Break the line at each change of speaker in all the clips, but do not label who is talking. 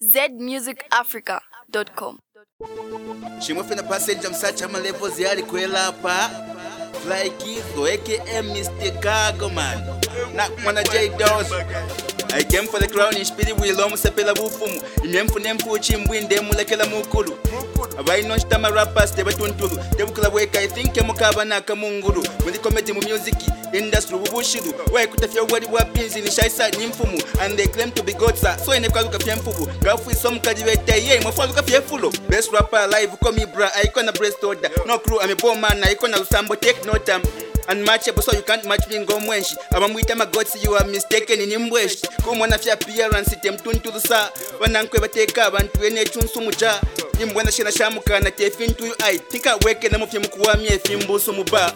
zmusicafrica.com.
Chimwe fina passenger msacha ma levels yali kwela pa Fly Kizo aka Mr. Gago man. Na mwana J Dose. I came for the crown in spirit will omusepela bufumu. Imyemfune mpuchi mbwinde mulekela mukulu. Abaino shitama rappers tebe tuntulu. Tebukula weka I think mukaba na kamunguru. Muri comedy mu music industry bubushiru. Why kutafya wali wapinzi ni shaisa nyimfumu and they claim to be gods. So ine kwaluka fyemfubu. Gafu some kadiwete ye mwafaluka fyefulo. Best rapper alive komi bra icona breast order. No crew I'm a poor man icona lusambo take no time. Unmatchable so you can't match me ngomwenshi. Abamwita magotsi you are mistaken in imbweshi. Kumwana fya appearance temtuntulu sa. Wanankwe bateka abantu ene chunsu muja. Nimbwana shena shamuka na tefintu you I think I weke na mufye mkuwami efimbusu muba.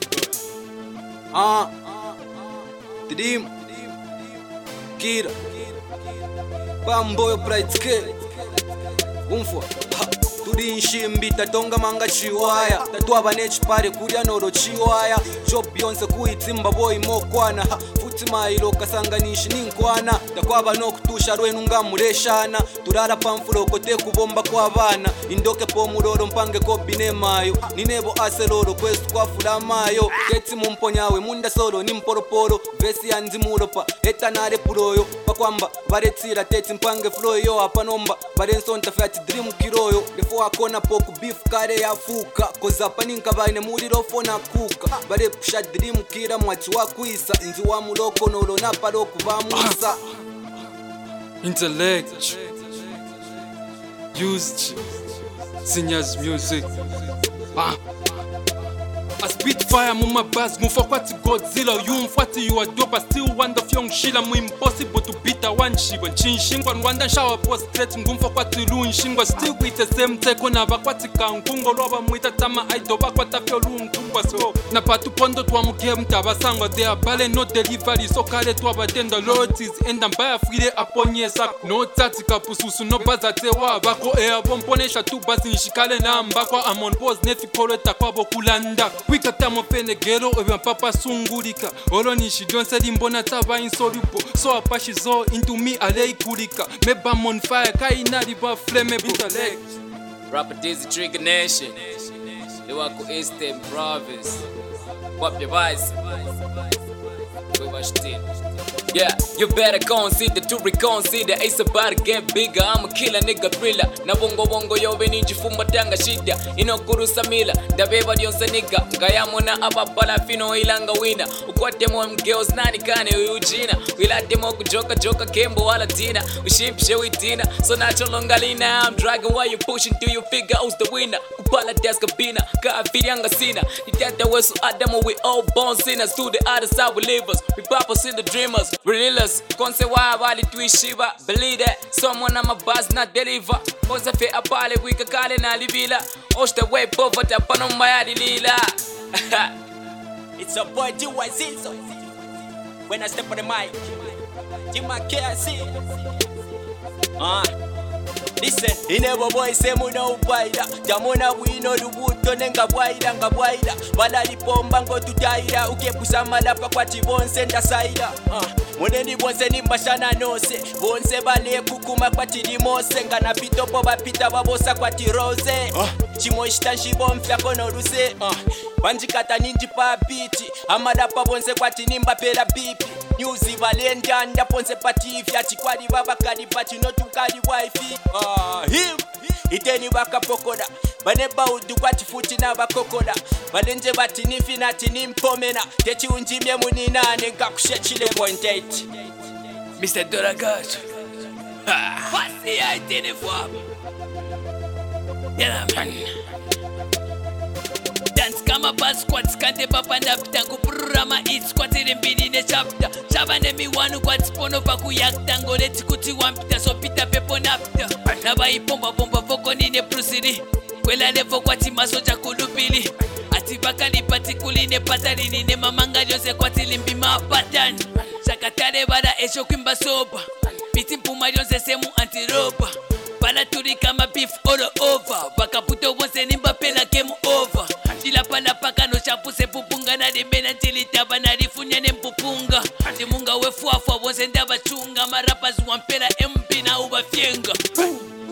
Tidim Kira Bamboyo Bright Scale Umfwa Turi nshimbi tatonga manga chiwaya Tatuwa nechipare kuria noro chiwaya Job Beyonce kuitimba boy mokwana Futima ilo kasanganishi ninkwana Takwaba no kutusha rwenu nga mureshana Turara pamfulo kote kubomba kwa bana Indoke po muroro mpange ko binemayo Ninebo aseloro kwestu kwa fulamayo Keti mumponyawe munda solo nimporoporo Vesi yanzi muropa Eta nare puroyo Pakwamba baretira teti mpange flow yo Apanomba barensonta fati dream kiroyo Defo akona poku beef kare ya fuka Koza paninka baine muriro fona kuka Bare pusha dream kira mwati wa kuisa Nzi wa muloko nolo na paroku ba musa
Intellect Used Singers music I spit fire muma bass mufa kwati Godzilla you mfati you are dope I still wonder fyong shila mu impossible to beat a one shiba chinshingwa nwanda shower post straight ngumfa kwati lunshingwa still with the same take na bakwati kankungo loba muita tama aidoba kwata fyo lunkungwa so na patu pondo twa mu game tabasangwa they are bale no delivery so kale twa batenda loyalties and mbaya free aponye sak no tati kapususu no bazate wa bako e bomponesha tu basi nshikale na mbakwa amon pose nefi koleta kwabo kulanda Wika tamo pene gero ebe papa sungurika Olonishi donse limbona taba insoluble So apashi zo into me alei kurika Meba on fire kaina riba flame intellect
Rapper Dizzy Trigger Nation Liwako Eastern Province Wap your voice Yeah, you better consider to reconsider It's about to get bigger, I'm a killer nigga thriller Na bongo bongo yobe ninjifumba tanga shida Inokurusa mila, dabeba dionsa nigga Ngayamo na ababala fino ilanga wina Ukwate mo mgeos nani kane uyujina Wilate mo kujoka joka kembo wala tina Ushimpishe witina, so nacholongalina I'm dragging while you pushing till you figure who's the winner Kupala deska bina, kaa firianga sina Nitata wesu adamo we all born sinners To the other side we livers, we papas in the dreamers Realists, konse wa wali tuishiba Believe that, someone on my bus not deliver Konse fe apale wika kale na libila Oshta way poverty apano mayadi lila It's a boy G.Y. Zinzo When I step on the mic Jima KC Listen, inebo boy semuna upaida Jamona wino lubuto nenga bwaida Bala lipomba ngo tutaida Ukepusa malapa kwa chibonse nda saida Moneni bonse ni mbashana nose Bonse bale kukuma kwa chilimose Ngana pitopo bapita babosa kwa tirose Chimoishita nshibomfya kono ruse Banjikata ninji pa biti Amadapa bonse kwa tinimba pela bipi Nyuzi valendanda ponse patifya Chikwali babakali pati notukali wifi Him Iteni baka pokoda Baneba udu kwa chifuti na bakokoda Balenje bati nifinati nimpomena Techi unjimye muninane Ngakushechile point 8 Mr. Doragato What's the idea for? Yeah man Dance kama bus squats kante papa napita Kupurama eat squat ilimbini ne chapter Chaba ne miwanu kwa tipono paku yakta Ngoleti kuti wampita so pita pepo napita Naba ipomba bomba foko nine prusiri Kwela nevo kwa timaso chakulupili Ati baka lipati kuline patari Nine mamanga jose kwa tilimbi mapatan Shakatare bada esho kwimba soba Piti mpuma jose semu antiroba Pala turi kama beef all over Baka puto wonse nimba pela game over Chila pala paka no shapu se pupunga Na de mena chili taba na rifunya ne mpupunga Timunga we fuafua wonse ndaba chunga Marapas wampera MP na uba fienga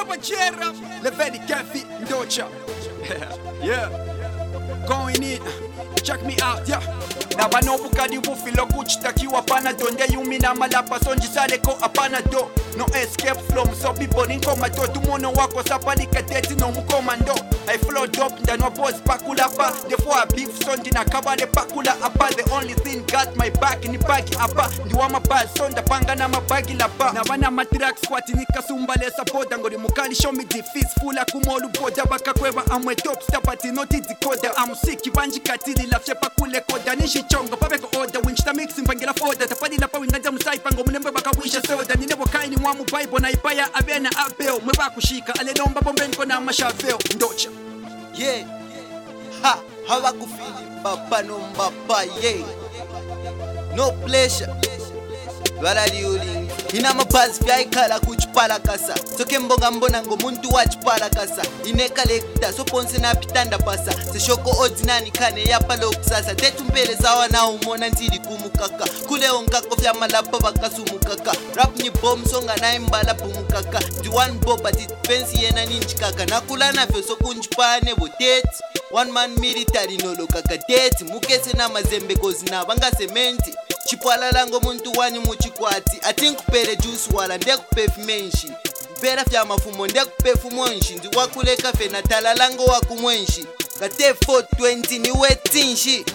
Baba Jera, Levedi Kefi, Ndocha. Yeah, going in, check me out, yeah. Na vanobukadi vufilo kuchitakiwa pana donde yumi na malapa sonji saleko apana do. No escape from so people in comato tumono wako sapalika teti no mukomando. I flow dope ndano boss pakula pa. Therefore I beef sonji na kabale pakula apa. The only thing got my back ni bagi apa. Ndiwama ball sonda panga na mabagi lapa. Na vana matrack squat ni kasumbale sapoda. Ngori mukali show me defeats fula kumolu boda. Baka kweba amwe top stapati noti dikoda. Amusiki banji katili lafshe pakule koda. Nishi chongo pabeko order. Winchita mixing pangila foda. Tapadi lapa wingaja musai pango munembe baka wisha soda. Ninebo kaini mwamu Bible na ipaya abena apeo. Mweba kushika ale nomba bombenko na mashafeo. Ndocha.
Yeah, ha, hawakufili papa no mbapa, yeah. No pleasure, valaliuling. Ina mabazi vya ikala kuchipala kasa. Soke mbonga mbona ngo muntu wachipala kasa. Ineka lekta, so ponse na pitanda pasa. Se shoko ordinani kane ya palo kusasa. Tetu mbele zawa na umona ntili kumukaka. Kule ongako vya malapa bakasumukaka. Rap ni bomb songa na imbala pumukaka. Di one boba titpensi yena ninchikaka. Nakula na vyo so kunchipane boteti. One man military nolo kaka deti. Mukese na mazembe kozi na banga sementi. Chipwala lango muntu wani muchikwati. Atinkupere juice wala ndekupefu menshi. Mpera fya mafumo ndekupefu monshi. Ndi wakule kafe na tala lango waku mwenshi. Kate 420 ni wetinshi.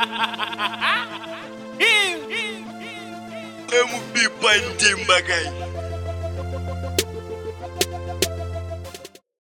MB Pandimba guy.